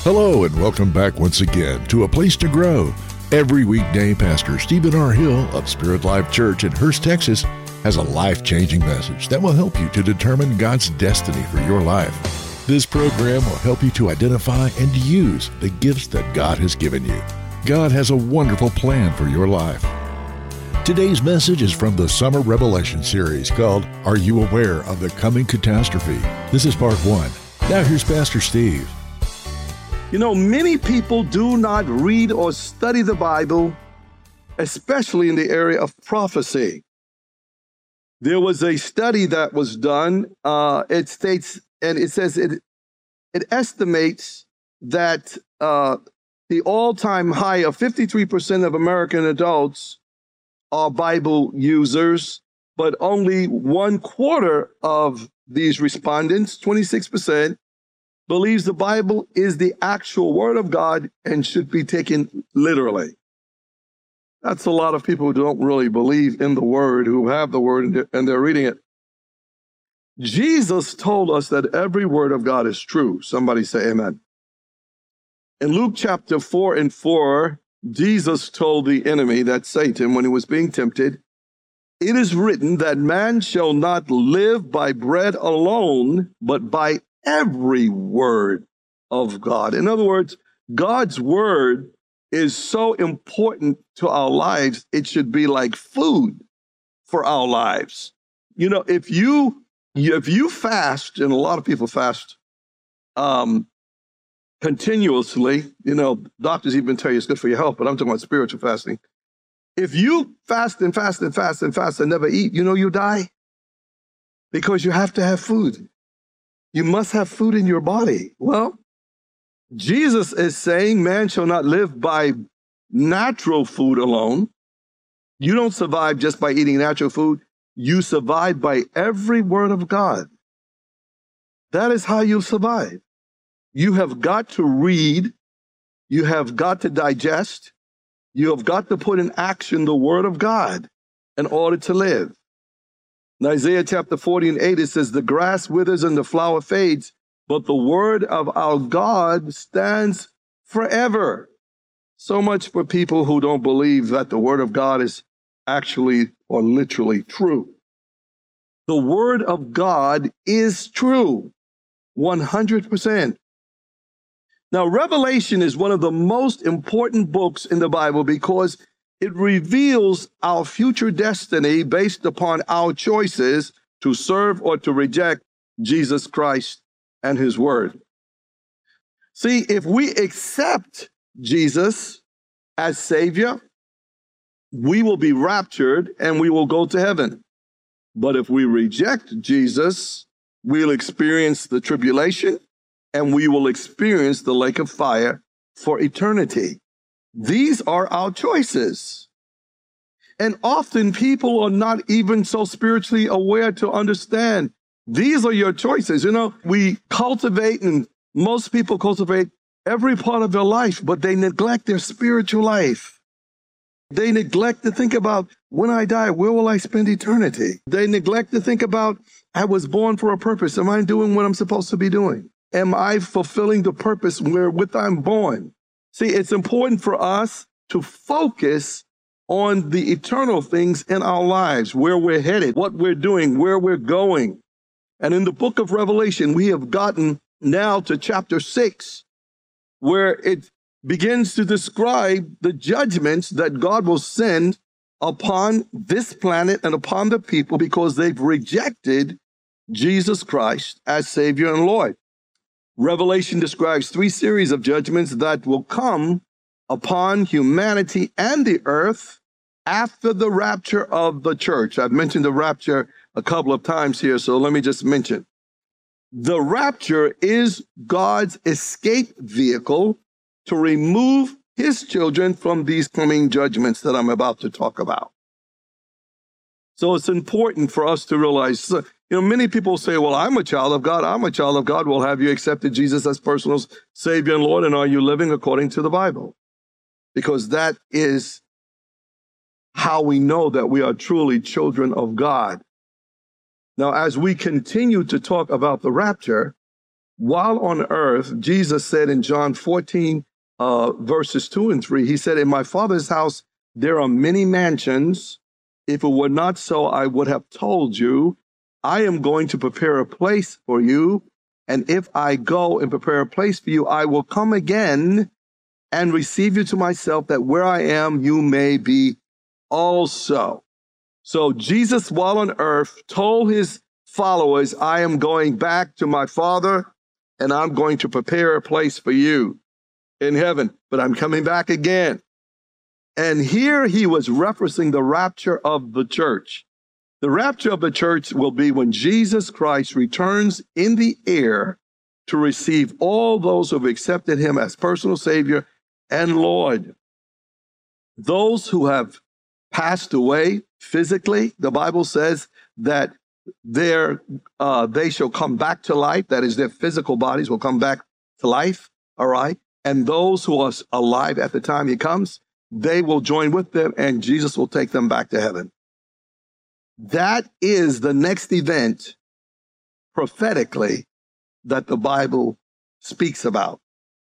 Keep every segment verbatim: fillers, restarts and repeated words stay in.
Hello and welcome back once again to A Place to Grow. Every weekday, Pastor Stephen R. Hill of Spirit Life Church in Hurst, Texas, has a life-changing message that will help you to determine God's destiny for your life. This program will help you to identify and use the gifts that God has given you. God has a wonderful plan for your life. Today's message is from the Summer Revelation series called Are You Aware of the Coming Catastrophe? This is part one. Now here's Pastor Steve. You know, many people do not read or study the Bible, especially in the area of prophecy. There was a study that was done. Uh, it states, and it says it, it estimates that uh, the all-time high of fifty-three percent of American adults are Bible users, but only one quarter of these respondents, twenty-six percent, believes the Bible is the actual Word of God and should be taken literally. That's a lot of people who don't really believe in the Word, who have the Word and they're, and they're reading it. Jesus told us that every word of God is true. Somebody say amen. In Luke chapter four and four, Jesus told the enemy, that's Satan, when he was being tempted, "It is written that man shall not live by bread alone, but by every word of God." In other words, God's word is so important to our lives, it should be like food for our lives. You know, if you if you fast, and a lot of people fast um, continuously, you know, doctors even tell you it's good for your health, but I'm talking about spiritual fasting. If you fast and fast and fast and fast and never eat, you know you die because you have to have food. You must have food in your body. Well, Jesus is saying man shall not live by natural food alone. You don't survive just by eating natural food. You survive by every word of God. That is how you survive. You have got to read. You have got to digest. You have got to put in action the word of God in order to live. In Isaiah chapter forty and eight, it says, "The grass withers and the flower fades, but the word of our God stands forever." So much for people who don't believe that the word of God is actually or literally true. The word of God is true, one hundred percent. Now, Revelation is one of the most important books in the Bible because it reveals our future destiny based upon our choices to serve or to reject Jesus Christ and his word. See, if we accept Jesus as Savior, we will be raptured and we will go to heaven. But if we reject Jesus, we'll experience the tribulation and we will experience the lake of fire for eternity. These are our choices. And often people are not even so spiritually aware to understand these are your choices. You know, we cultivate, and most people cultivate every part of their life, but they neglect their spiritual life. They neglect to think about, when I die, where will I spend eternity? They neglect to think about, I was born for a purpose. Am I doing what I'm supposed to be doing? Am I fulfilling the purpose wherewith I'm born? See, it's important for us to focus on the eternal things in our lives, where we're headed, what we're doing, where we're going. And in the book of Revelation, we have gotten now to chapter six, where it begins to describe the judgments that God will send upon this planet and upon the people because they've rejected Jesus Christ as Savior and Lord. Revelation describes three series of judgments that will come upon humanity and the earth after the rapture of the church. I've mentioned the rapture a couple of times here, so let me just mention. The rapture is God's escape vehicle to remove his children from these coming judgments that I'm about to talk about. So it's important for us to realize, you know, many people say, well, I'm a child of God. I'm a child of God. Well, have you accepted Jesus as personal Savior and Lord? And are you living according to the Bible? Because that is how we know that we are truly children of God. Now, as we continue to talk about the rapture, while on earth, Jesus said in John fourteen, uh, verses two and three, he said, in my Father's house, there are many mansions. If it were not so, I would have told you, I am going to prepare a place for you. And if I go and prepare a place for you, I will come again and receive you to myself, that where I am, you may be also. So Jesus, while on earth, told his followers, I am going back to my Father, and I'm going to prepare a place for you in heaven, but I'm coming back again. And here he was referencing the rapture of the church. The rapture of the church will be when Jesus Christ returns in the air to receive all those who have accepted him as personal Savior and Lord. Those who have passed away physically, the Bible says that their, uh, they shall come back to life. That is, their physical bodies will come back to life, all right? And those who are alive at the time he comes, they will join with them, and Jesus will take them back to heaven. That is the next event prophetically that the Bible speaks about.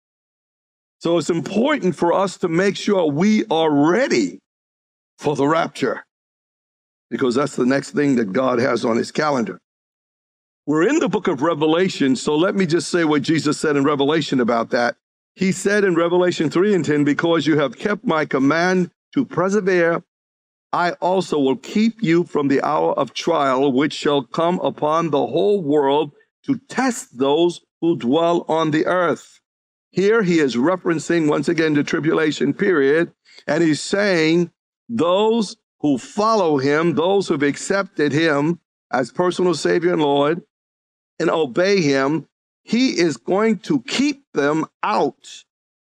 So it's important for us to make sure we are ready for the rapture, because that's the next thing that God has on his calendar. We're in the book of Revelation, so let me just say what Jesus said in Revelation about that. He said in Revelation three and ten, because you have kept my command to persevere, I also will keep you from the hour of trial, which shall come upon the whole world to test those who dwell on the earth. Here he is referencing once again the tribulation period, and he's saying those who follow him, those who have accepted him as personal Savior and Lord and obey him, he is going to keep them out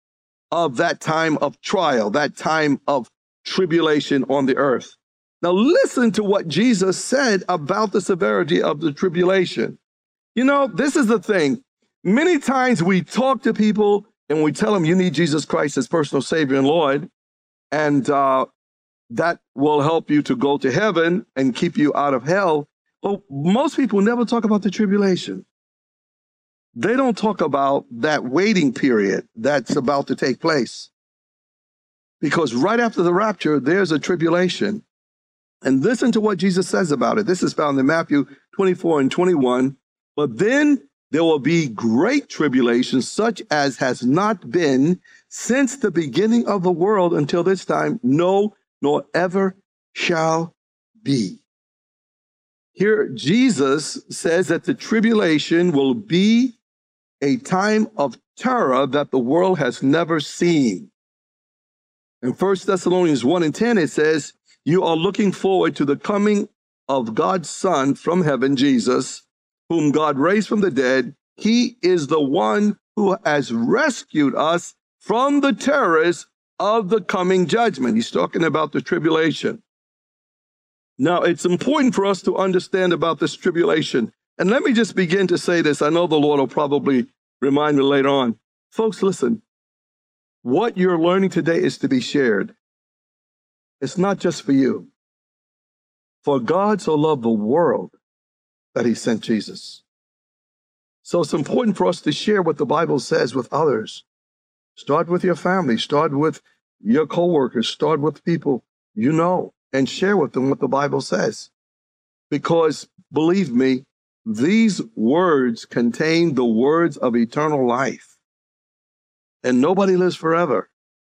of that time of trial, that time of tribulation on the earth. Now listen to what Jesus said about the severity of the tribulation. You know, this is the thing. Many times we talk to people and we tell them you need Jesus Christ as personal Savior and Lord, and uh, that will help you to go to heaven and keep you out of hell. But most people never talk about the tribulation. They don't talk about that waiting period that's about to take place. Because right after the rapture, there's a tribulation. And listen to what Jesus says about it. This is found in Matthew twenty-four and twenty-one. But then there will be great tribulation, such as has not been since the beginning of the world until this time, no, nor ever shall be. Here, Jesus says that the tribulation will be a time of terror that the world has never seen. In First Thessalonians one and ten, it says, you are looking forward to the coming of God's Son from heaven, Jesus, whom God raised from the dead. He is the one who has rescued us from the terrors of the coming judgment. He's talking about the tribulation. Now, it's important for us to understand about this tribulation. And let me just begin to say this. I know the Lord will probably remind me later on. Folks, listen. What you're learning today is to be shared. It's not just for you. For God so loved the world that he sent Jesus. So it's important for us to share what the Bible says with others. Start with your family. Start with your coworkers. Start with people you know and share with them what the Bible says. Because believe me, these words contain the words of eternal life. And nobody lives forever.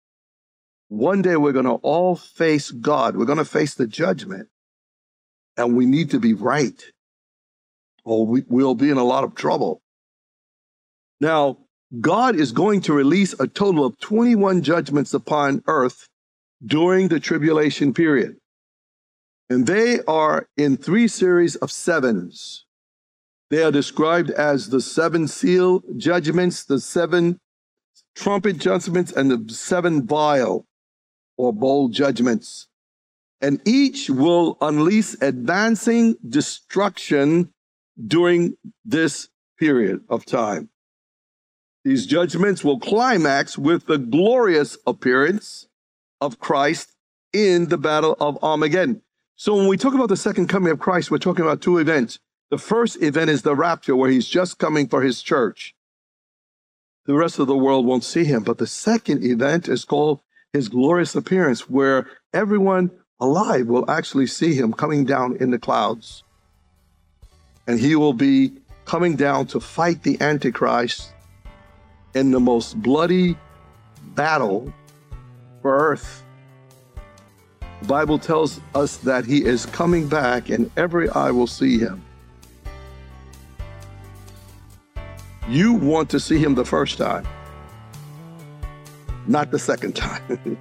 One day we're going to all face God. We're going to face the judgment. And we need to be right, or we, we'll be in a lot of trouble. Now, God is going to release a total of twenty-one judgments upon earth during the tribulation period. And they are in three series of sevens. They are described as the seven seal judgments, the seven trumpet judgments, and the seven vial or bowl judgments. And each will unleash advancing destruction during this period of time. These judgments will climax with the glorious appearance of Christ in the battle of Armageddon. So when we talk about the second coming of Christ, we're talking about two events. The first event is the rapture, where he's just coming for his church. the rest of the world won't see him. But the second event is called his glorious appearance, where everyone alive will actually see him coming down in the clouds. And he will be coming down to fight the Antichrist in the most bloody battle for earth. The Bible tells us that he is coming back and every eye will see him. You want to see him the first time, not the second time.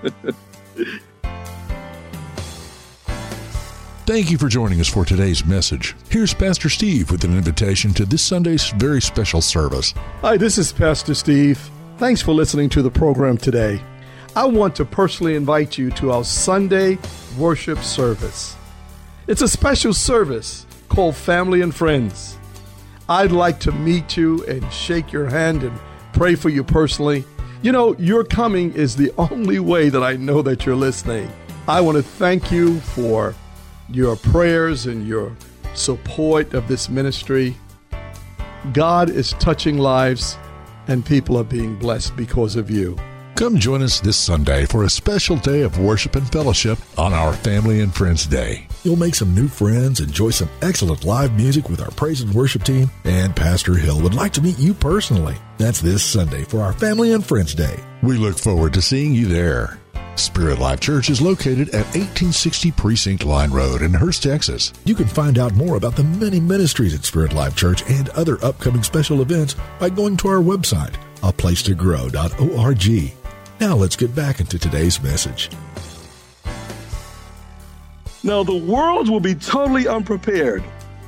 Thank you for joining us for today's message. Here's Pastor Steve with an invitation to this Sunday's very special service. Hi, this is Pastor Steve. Thanks for listening to the program today. I want to personally invite you to our Sunday worship service. It's a special service called Family and Friends. I'd like to meet you and shake your hand and pray for you personally. You know, your coming is the only way that I know that you're listening. I want to thank you for your prayers and your support of this ministry. God is touching lives and people are being blessed because of you. Come join us this Sunday for a special day of worship and fellowship on our Family and Friends Day. You'll make some new friends, enjoy some excellent live music with our praise and worship team, and Pastor Hill would like to meet you personally. That's this Sunday for our Family and Friends Day. We look forward to seeing you there. Spirit Life Church is located at eighteen sixty Precinct Line Road in Hurst, Texas. You can find out more about the many ministries at Spirit Life Church and other upcoming special events by going to our website, a place to grow dot org. Now let's get back into today's message. Now, the world will be totally unprepared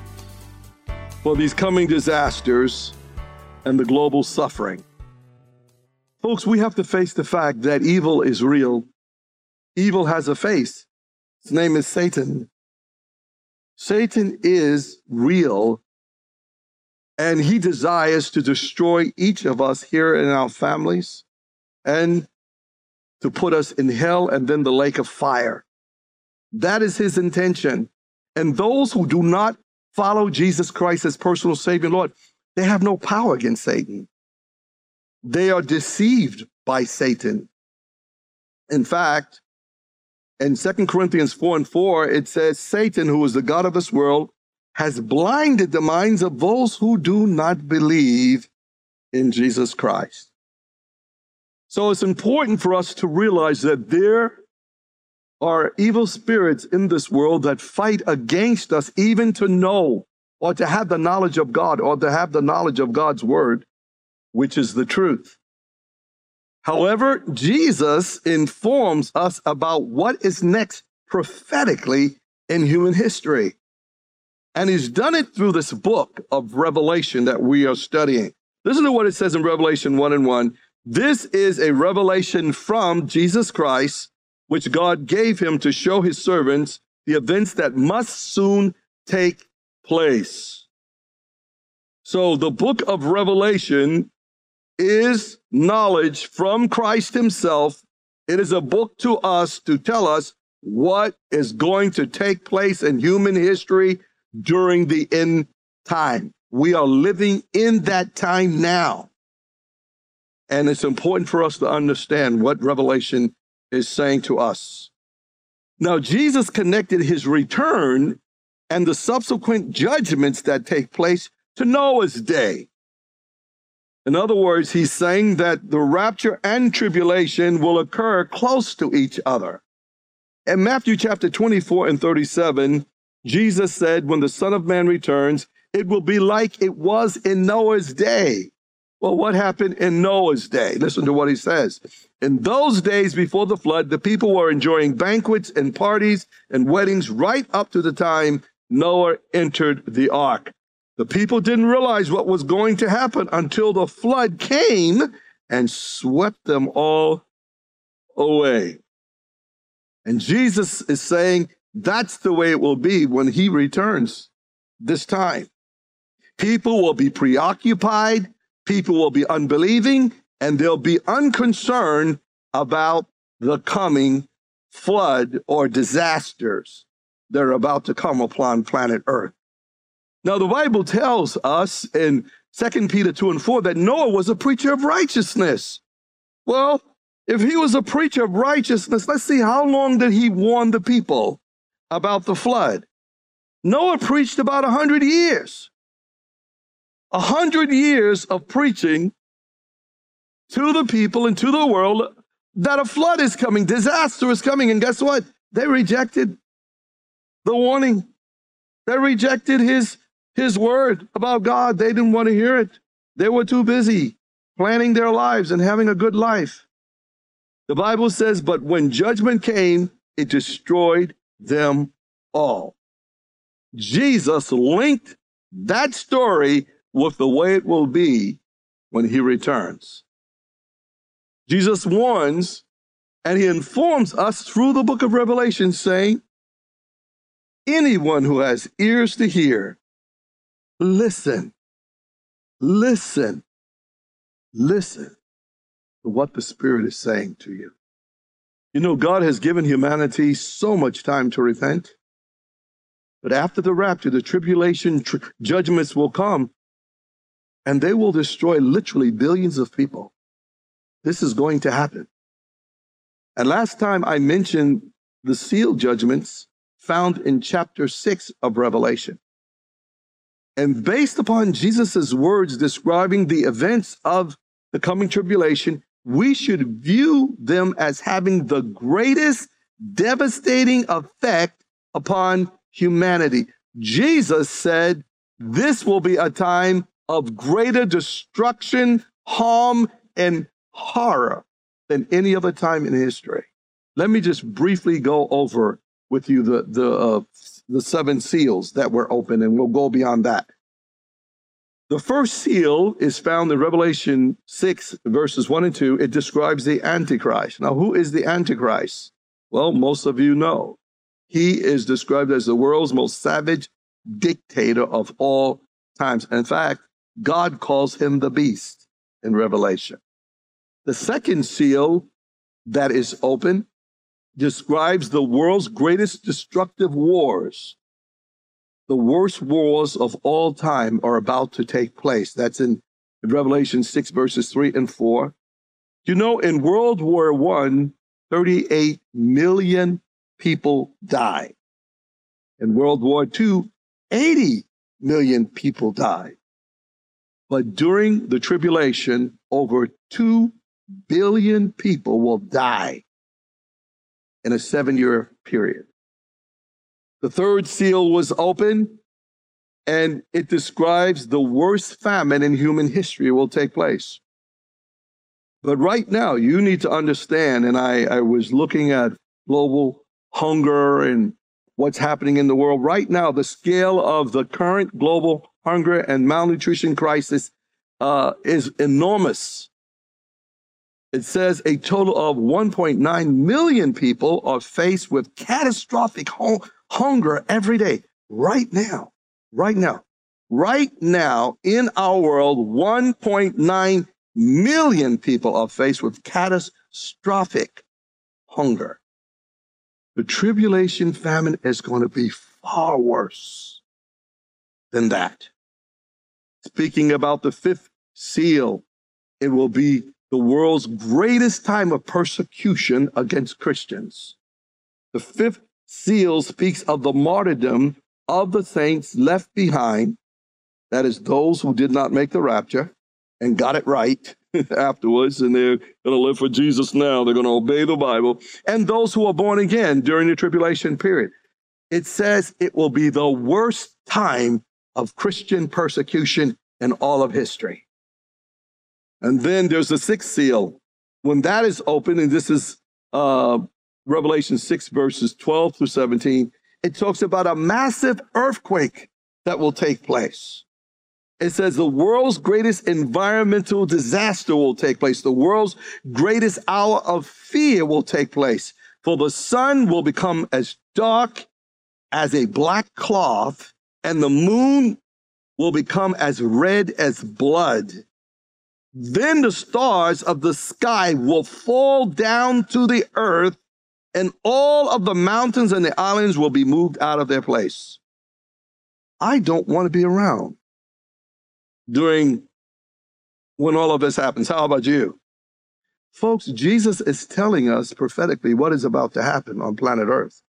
for these coming disasters and the global suffering. Folks, we have to face the fact that evil is real. Evil has a face. His name is Satan. Satan is real, and he desires to destroy each of us here in our families and to put us in hell and then the lake of fire. That is his intention. And those who do not follow Jesus Christ as personal Savior and Lord, they have no power against Satan. They are deceived by Satan. In fact, in Second Corinthians four and four, it says, Satan, who is the god of this world, has blinded the minds of those who do not believe in Jesus Christ. So it's important for us to realize that there are evil spirits in this world that fight against us, even to know or to have the knowledge of God or to have the knowledge of God's word, which is the truth. However, Jesus informs us about what is next prophetically in human history. And he's done it through this book of Revelation that we are studying. Listen to what it says in Revelation one and one. This is a revelation from Jesus Christ, which God gave him to show his servants the events that must soon take place. So the book of Revelation is knowledge from Christ himself. It is a book to us to tell us what is going to take place in human history during the end time. We are living in that time now. And it's important for us to understand what Revelation is saying to us. Now, Jesus connected his return and the subsequent judgments that take place to Noah's day. In other words, he's saying that the rapture and tribulation will occur close to each other. In Matthew chapter twenty-four and thirty-seven, Jesus said, when the Son of Man returns, it will be like it was in Noah's day. Well, what happened in Noah's day? Listen to what he says. In those days before the flood, the people were enjoying banquets and parties and weddings right up to the time Noah entered the ark. The people didn't realize what was going to happen until the flood came and swept them all away. And Jesus is saying that's the way it will be when he returns this time. People will be preoccupied, people will be unbelieving, and they'll be unconcerned about the coming flood or disasters that are about to come upon planet Earth. Now, the Bible tells us in Second Peter two and four, that Noah was a preacher of righteousness. Well, if he was a preacher of righteousness, let's see, how long did he warn the people about the flood? Noah preached about one hundred years. one hundred years of preaching to the people and to the world that a flood is coming, disaster is coming. And guess what? They rejected the warning. They rejected his, his word about God. They didn't want to hear it. They were too busy planning their lives and having a good life. The Bible says, but when judgment came, it destroyed them all. Jesus linked that story with the way it will be when he returns. Jesus warns and he informs us through the book of Revelation, saying, anyone who has ears to hear, listen, listen, listen to what the Spirit is saying to you. You know, God has given humanity so much time to repent. But after the rapture, the tribulation tr- judgments will come, and they will destroy literally billions of people. This is going to happen. And last time I mentioned the seal judgments found in chapter six of Revelation. And based upon Jesus' words describing the events of the coming tribulation, we should view them as having the greatest devastating effect upon humanity. Jesus said this will be a time of greater destruction, harm, and horror than any other time in history. Let me just briefly go over with you the, the, uh, the seven seals that were open, and we'll go beyond that. The first seal is found in Revelation six, verses one and two. It describes the Antichrist. Now, who is the Antichrist? Well, most of you know. He is described as the world's most savage dictator of all times. In fact, God calls him the beast in Revelation. The second seal that is open describes the world's greatest destructive wars. The worst wars of all time are about to take place. That's in Revelation six, verses three and four. You know, in World War One, thirty-eight million people died. In World War Two, eighty million people died. But during the tribulation, over two billion people will die in a seven-year period. The third seal was open, and it describes the worst famine in human history will take place. But right now, you need to understand, and I, I was looking at global hunger and what's happening in the world. Right now, the scale of the current global hunger and malnutrition crisis uh, is enormous. It says a total of one point nine million people are faced with catastrophic hung- hunger every day. Right now, right now, right now in our world, one point nine million people are faced with catastrophic hunger. The tribulation famine is going to be far worse than that. Speaking about the fifth seal, it will be the world's greatest time of persecution against Christians. The fifth seal speaks of the martyrdom of the saints left behind, that is, those who did not make the rapture and got it right afterwards, and they're going to live for Jesus now. They're going to obey the Bible. And those who are born again during the tribulation period. It says it will be the worst time of Christian persecution in all of history. And then there's the sixth seal. When that is open, and this is uh, Revelation six, verses twelve through seventeen, it talks about a massive earthquake that will take place. It says the world's greatest environmental disaster will take place. The world's greatest hour of fear will take place. For the sun will become as dark as a black cloth, and the moon will become as red as blood. Then the stars of the sky will fall down to the earth, and all of the mountains and the islands will be moved out of their place. I don't want to be around during when all of this happens. How about you? Folks, Jesus is telling us prophetically what is about to happen on planet Earth.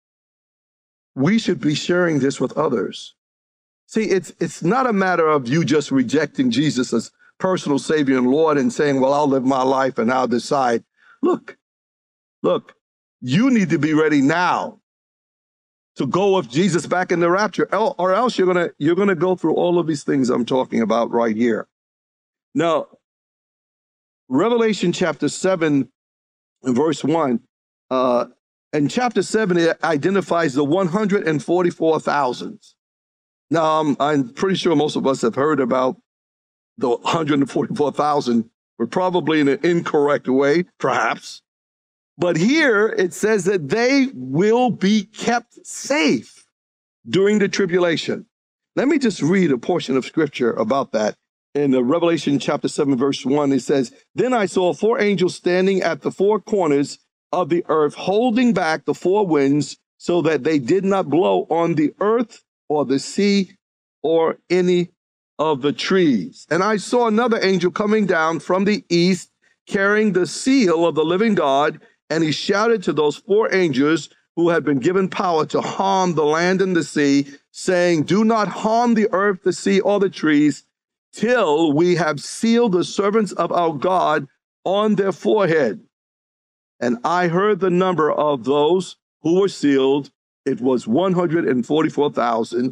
We should be sharing this with others. See, it's it's not a matter of you just rejecting Jesus as personal Savior and Lord and saying, well, I'll live my life and I'll decide. Look, look, you need to be ready now to go with Jesus back in the rapture, or else you're gonna you're gonna go through all of these things I'm talking about right here. Now, Revelation chapter seven and verse one, uh, and chapter seven, it identifies the one hundred forty-four thousand. Now, I'm, I'm pretty sure most of us have heard about the one hundred forty-four thousand, but probably in an incorrect way, perhaps. But here it says that they will be kept safe during the tribulation. Let me just read a portion of scripture about that. In the Revelation chapter seven, verse one, it says, then I saw four angels standing at the four corners of the earth, holding back the four winds so that they did not blow on the earth or the sea or any of the trees. And I saw another angel coming down from the east, carrying the seal of the living God. And he shouted to those four angels who had been given power to harm the land and the sea, saying, do not harm the earth, the sea, or the trees, till we have sealed the servants of our God on their forehead. And I heard the number of those who were sealed. It was one hundred forty-four thousand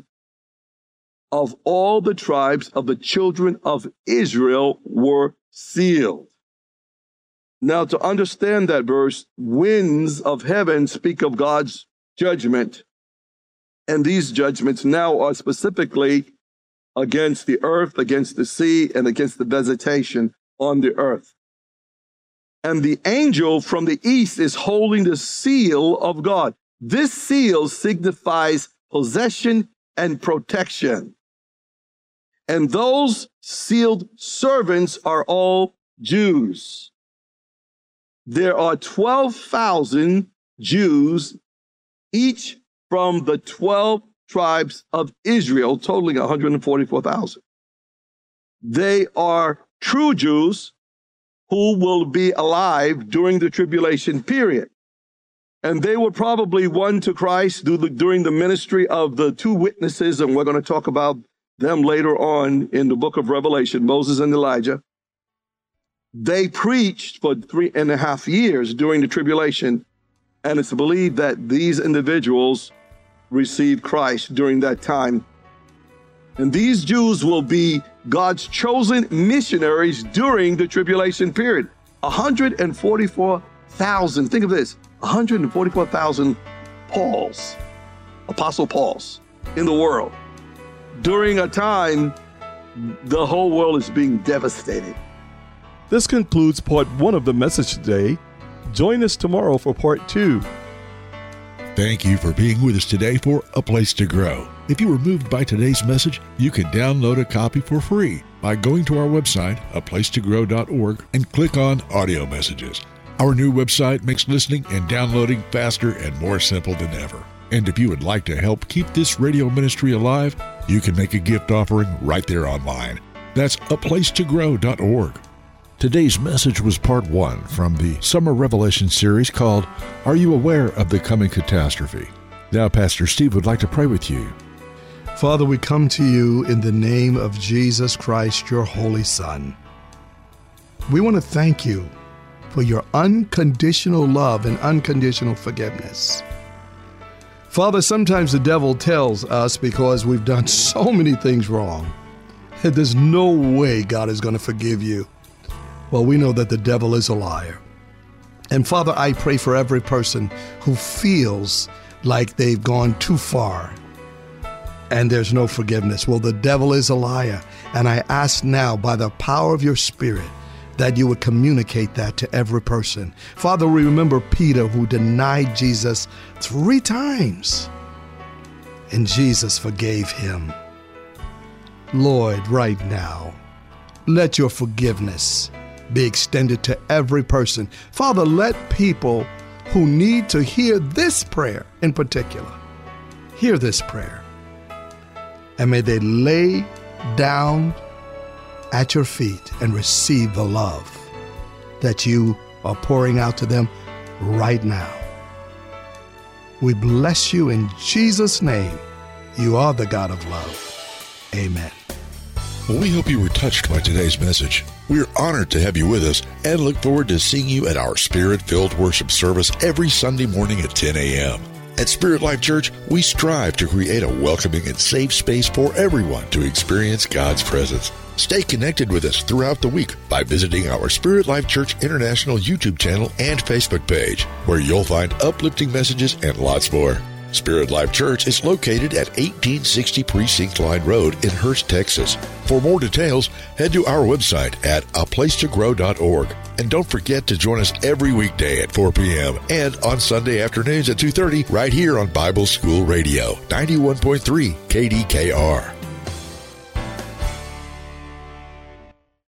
of all the tribes of the children of Israel were sealed. Now, to understand that verse, winds of heaven speak of God's judgment. And these judgments now are specifically against the earth, against the sea, and against the vegetation on the earth. And the angel from the east is holding the seal of God. This seal signifies possession and protection. And those sealed servants are all Jews. There are twelve thousand Jews, each from the twelve tribes of Israel, totaling one hundred forty-four thousand. They are true Jews who will be alive during the tribulation period. And they were probably won to Christ during the ministry of the two witnesses, and we're going to talk about them later on in the book of Revelation, Moses and Elijah. They preached for three and a half years during the tribulation, and it's believed that these individuals received Christ during that time. And these Jews will be God's chosen missionaries during the tribulation period. one hundred forty-four thousand, think of this, one hundred forty-four thousand Pauls, Apostle Pauls in the world, during a time the whole world is being devastated. This concludes part one of the message today. Join us tomorrow for part two. Thank you for being with us today for A Place to Grow. If you were moved by today's message, you can download a copy for free by going to our website, a place to grow dot org, and click on Audio Messages. Our new website makes listening and downloading faster and more simple than ever. And if you would like to help keep this radio ministry alive, you can make a gift offering right there online. That's a place to grow dot org. Today's message was part one from the Summer Revelation series called Are You Aware of the Coming Catastrophe? Now, Pastor Steve would like to pray with you. Father, we come to you in the name of Jesus Christ, your Holy Son. We want to thank you for your unconditional love and unconditional forgiveness. Father, sometimes the devil tells us, because we've done so many things wrong, that there's no way God is going to forgive you. Well, we know that the devil is a liar. And Father, I pray for every person who feels like they've gone too far and there's no forgiveness. Well, the devil is a liar. And I ask now, by the power of your Spirit, that you would communicate that to every person. Father, we remember Peter, who denied Jesus three times, and Jesus forgave him. Lord, right now, let your forgiveness be extended to every person. Father, let people who need to hear this prayer in particular, hear this prayer. And may they lay down at your feet and receive the love that you are pouring out to them right now. We bless you in Jesus' name. You are the God of love. Amen. Well, we hope you were touched by today's message. We're honored to have you with us and look forward to seeing you at our Spirit-filled worship service every Sunday morning at ten a.m. At Spirit Life Church, we strive to create a welcoming and safe space for everyone to experience God's presence. Stay connected with us throughout the week by visiting our Spirit Life Church International YouTube channel and Facebook page, where you'll find uplifting messages and lots more. Spirit Life Church is located at eighteen sixty Precinct Line Road in Hurst, Texas. For more details, head to our website at a place to grow dot org. And don't forget to join us every weekday at four p.m. and on Sunday afternoons at two thirty right here on Bible School Radio, ninety-one point three K D K R.